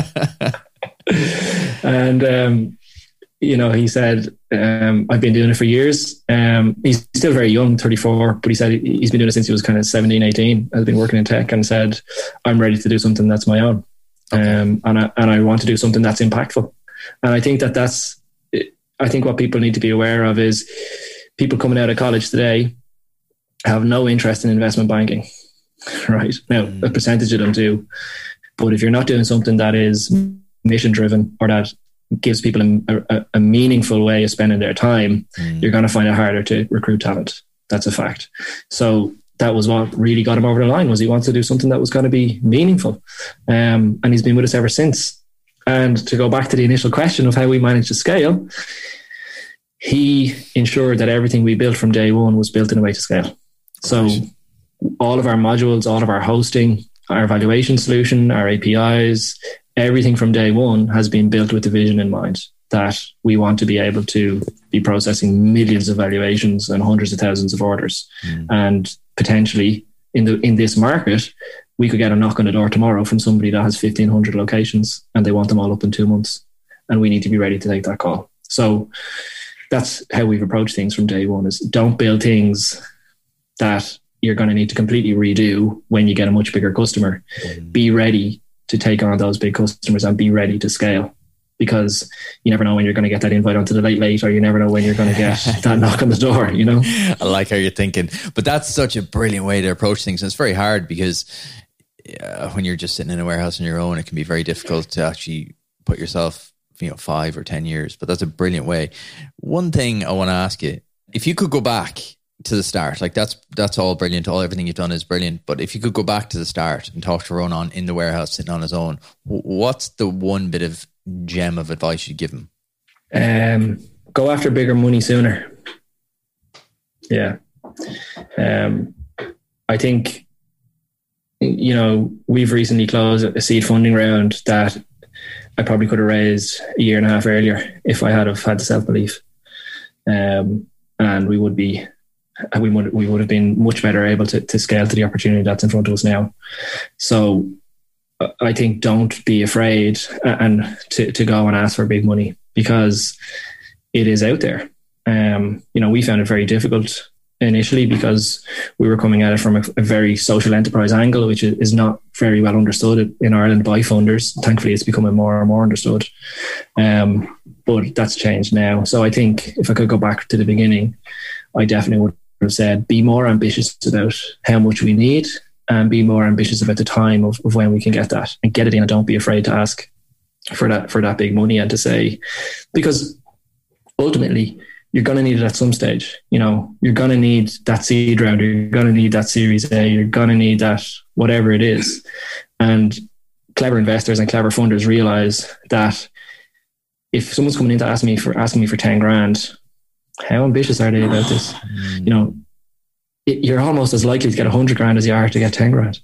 and um, you know, he said, um, I've been doing it for years. Um, he's still very young, thirty-four, but he said he's been doing it since he was kind of seventeen, eighteen, has been working in tech, and said, I'm ready to do something that's my own. Okay. Um, and I, and I want to do something that's impactful. And I think that that's, I think what people need to be aware of is people coming out of college today have no interest in investment banking, right? Now, mm. a percentage of them do. But if you're not doing something that is mission driven or that gives people a, a, a meaningful way of spending their time, mm. you're going to find it harder to recruit talent. That's a fact. So that was what really got him over the line, was he wants to do something that was going to be meaningful. Um, and he's been with us ever since. And to go back to the initial question of how we managed to scale, he ensured that everything we built from day one was built in a way to scale. So all of our modules, all of our hosting, our evaluation solution, our A P Is, everything from day one has been built with the vision in mind that we want to be able to be processing millions of valuations and hundreds of thousands of orders. Mm. And potentially in the in this market, we could get a knock on the door tomorrow from somebody that has fifteen hundred locations and they want them all up in two months. And we need to be ready to take that call. So that's how we've approached things from day one, is don't build things that you're going to need to completely redo when you get a much bigger customer. Mm. Be ready to take on those big customers and be ready to scale, because you never know when you're going to get that invite onto the late late, or you never know when you're going to get that knock on the door, you know? I like how you're thinking, but that's such a brilliant way to approach things. And it's very hard because uh, when you're just sitting in a warehouse on your own, it can be very difficult to actually put yourself, you know, five or ten years, but that's a brilliant way. One thing I want to ask you, if you could go back to the start, like that's, that's all brilliant. All, everything you've done is brilliant. But if you could go back to the start and talk to Ronan in the warehouse, sitting on his own, what's the one bit of gem of advice you'd give him? Um, go after bigger money sooner. Yeah. Um, I think, you know, we've recently closed a seed funding round that I probably could have raised a year and a half earlier if I had have had the self-belief. Um, and we would be, we would, we would have been much better able to, to scale to the opportunity that's in front of us now. So I think don't be afraid and to, to go and ask for big money, because it is out there. Um, you know, we found it very difficult initially because we were coming at it from a, a very social enterprise angle, which is not very well understood in Ireland by funders. Thankfully, it's becoming more and more understood. Um, but that's changed now. So I think if I could go back to the beginning, I definitely would have said, be more ambitious about how much we need and be more ambitious about the time of, of when we can get that, and get it in, and don't be afraid to ask for that, for that big money, and to say, because ultimately, you're going to need it at some stage. You know, you're going to need that seed round, you're going to need that Series A, you're going to need that whatever it is. And clever investors and clever funders realize that if someone's coming in to ask me for asking me for ten grand, how ambitious are they about this? You know, it, you're almost as likely to get a hundred grand as you are to get ten grand.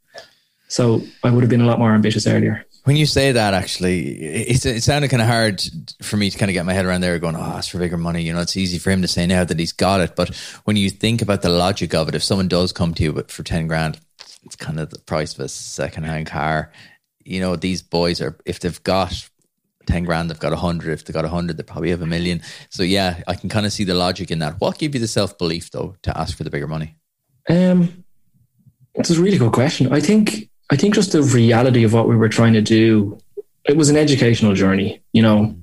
So I would have been a lot more ambitious earlier. When you say that, actually, it, it sounded kind of hard for me to kind of get my head around there going, oh, it's for bigger money. You know, it's easy for him to say now that he's got it. But when you think about the logic of it, if someone does come to you for ten grand, it's kind of the price of a secondhand car. You know, these boys are, if they've got ten grand, they've got a hundred. If they've got a hundred, they probably have a million. So yeah, I can kind of see the logic in that. What gave you the self-belief though to ask for the bigger money? Um, it's a really good question. I think, I think just the reality of what we were trying to do, it was an educational journey. You know,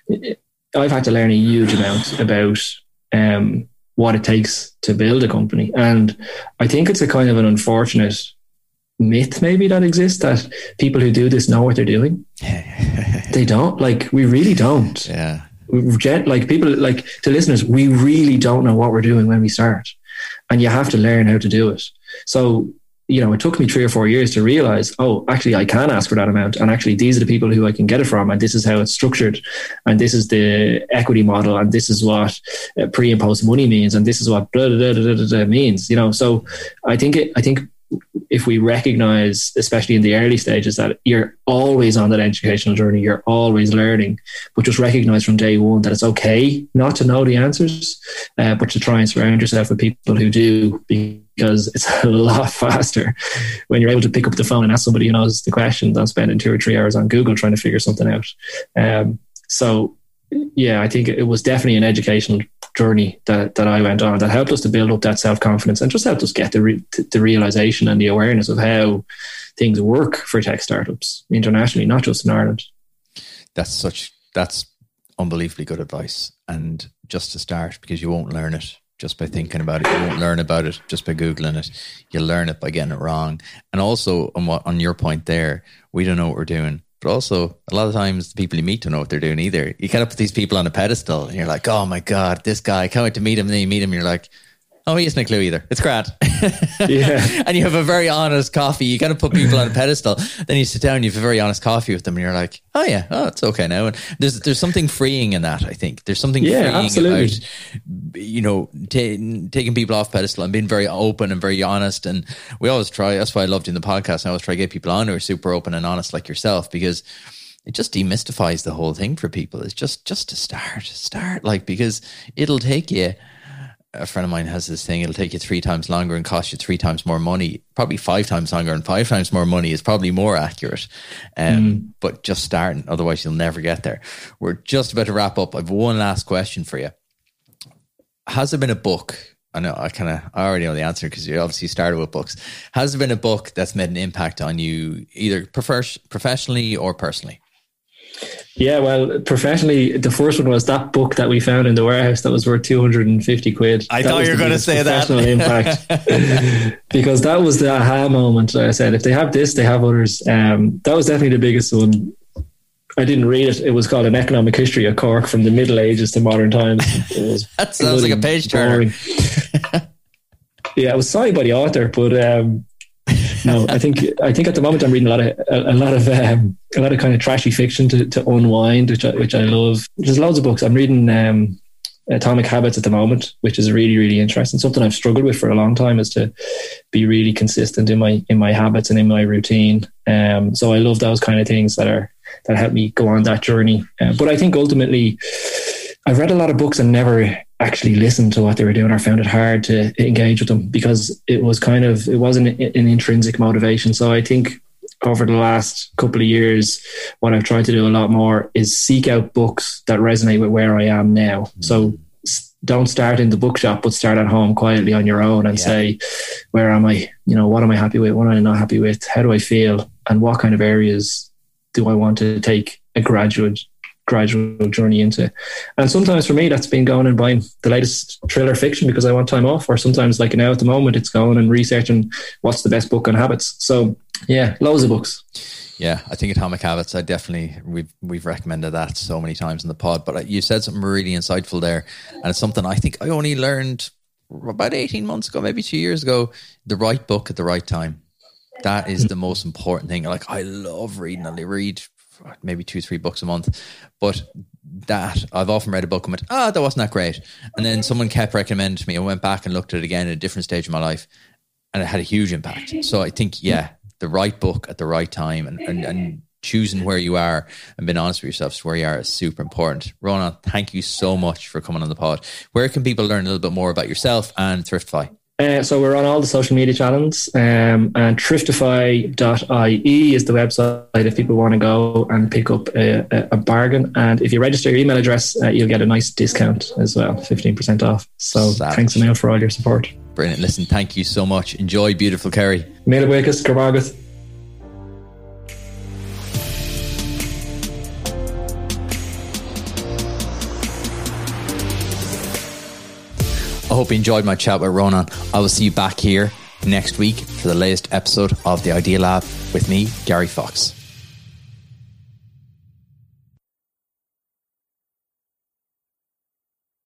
I've had to learn a huge amount about um, what it takes to build a company. And I think it's a kind of an unfortunate myth maybe that exists, that people who do this know what they're doing. They don't. Like, we really don't. Yeah. Like, people, like, to listeners, we really don't know what we're doing when we start. And you have to learn how to do it. So, you know, it took me three or four years to realize, oh, actually, I can ask for that amount. And actually, these are the people who I can get it from. And this is how it's structured. And this is the equity model. And this is what uh, pre and post money means. And this is what blah, blah, blah, blah, blah means, you know. So I think, it, I think if we recognize, especially in the early stages, that you're always on that educational journey, you're always learning, but just recognize from day one that it's okay not to know the answers, uh, but to try and surround yourself with people who do, because it's a lot faster when you're able to pick up the phone and ask somebody who knows the question than spending two or three hours on Google trying to figure something out. Um, so yeah, I think it was definitely an educational journey that, that I went on that helped us to build up that self-confidence and just helped us get the re- the realization and the awareness of how things work for tech startups internationally, not just in Ireland. That's such, that's unbelievably good advice. And just to start, because you won't learn it just by thinking about it. You won't learn about it just by Googling it. You'll learn it by getting it wrong. And also on what, on your point there, we don't know what we're doing. But also, a lot of times, the people you meet don't know what they're doing either. You kind of put these people on a pedestal, and you're like, oh my God, this guy, I can't wait to meet him. And then you meet him, and you're like, oh, he has no clue either. It's grand. Yeah. And you have a very honest coffee. You kind of put people on a pedestal. Then you sit down, and you have a very honest coffee with them, and you're like, oh yeah, oh, it's okay now. And there's there's something freeing in that, I think. There's something yeah, freeing absolutely. about, you know, t- taking people off pedestal and being very open and very honest. And we always try, that's why I loved in the podcast, I always try to get people on who are super open and honest like yourself, because it just demystifies the whole thing for people. It's just, just to start, start like, because it'll take you a friend of mine has this thing, it'll take you three times longer and cost you three times more money, probably five times longer and five times more money is probably more accurate. Um, mm. But just starting, otherwise you'll never get there. We're just about to wrap up. I've one last question for you. Has there been a book, I know I kind of, I already know the answer because you obviously started with books. Has there been a book that's made an impact on you either prof- professionally or personally? Yeah, well, professionally, the first one was that book that we found in the warehouse that was worth two hundred fifty quid. I that thought you were going to say that. Impact. Because that was the aha moment. I said, if they have this, they have others. Um, that was definitely the biggest one. I didn't read it. It was called An Economic History of Cork from the Middle Ages to Modern Times. It was that sounds like a page turner. Yeah, it was signed by the author, but um, no, I think I think at the moment I'm reading a lot of a, a lot of um, a lot of kind of trashy fiction to, to unwind, which I, which I love. There's loads of books. I'm reading um, Atomic Habits at the moment, which is really really interesting. Something I've struggled with for a long time is to be really consistent in my in my habits and in my routine. Um, so I love those kind of things that are that help me go on that journey. Uh, but I think ultimately, I've read a lot of books and never actually listened to what they were doing or found it hard to engage with them because it was kind of, it wasn't an intrinsic motivation. So I think over the last couple of years, what I've tried to do a lot more is seek out books that resonate with where I am now. Mm-hmm. So don't start in the bookshop, but start at home quietly on your own and yeah. say, where am I? You know, what am I happy with? What am I not happy with? How do I feel? And what kind of areas do I want to take a graduate gradual journey into? And sometimes for me that's been going and buying the latest thriller fiction because I want time off, or sometimes like now at the moment it's going and researching what's the best book on habits. So yeah, loads of books. Yeah, I think Atomic Habits, I definitely, we've, we've recommended that so many times in the pod, but you said something really insightful there, and it's something I think I only learned about eighteen months ago, maybe two years ago. The right book at the right time, that is the most important thing. Like, I love reading, I read maybe two, three books a month, but that I've often read a book and went, ah, oh, that wasn't that great. And then someone kept recommending to me. I went back and looked at it again at a different stage of my life and it had a huge impact. So I think, yeah, the right book at the right time and, and, and choosing where you are and being honest with yourself to where you are is super important. Ronan, thank you so much for coming on the pod. Where can people learn a little bit more about yourself and Thriftify? Uh, so we're on all the social media channels, um, and thriftify dot I E is the website if people want to go and pick up a, a, a bargain. And if you register your email address, uh, you'll get a nice discount as well, fifteen percent off. So Savage. Thanks a million for all your support. Brilliant. Listen, thank you so much. Enjoy beautiful Kerry. Mille buíochas, Carmagus. I hope you enjoyed my chat with Ronan. I will see you back here next week for the latest episode of The Idea Lab with me, Gary Fox.